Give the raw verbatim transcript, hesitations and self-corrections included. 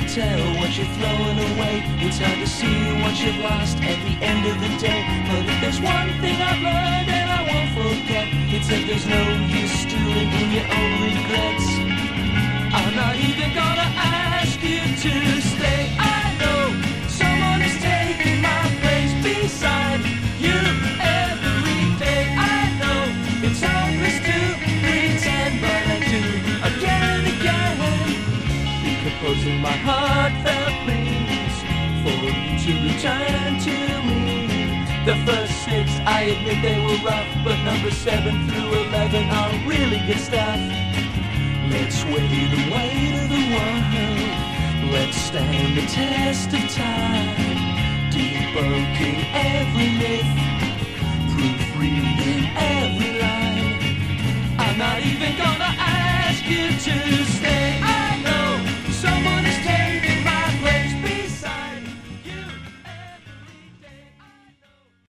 tell what you're throwing away. It's hard to see what you've lost at the end of the day. But if there's one thing I've learned and I won't forget, it's that there's no use stewing in your own regrets. I'm not even gonna ask you to stay. I know someone is taking my place beside you every day. I know it's hopeless to pretend, but I do again and again. Recomposing my heartfelt pleas for you to return to me. The first six, I admit they were rough, but number seven through eleven are really good stuff. Let's wade away to the world. Let's stand the test of time, debunking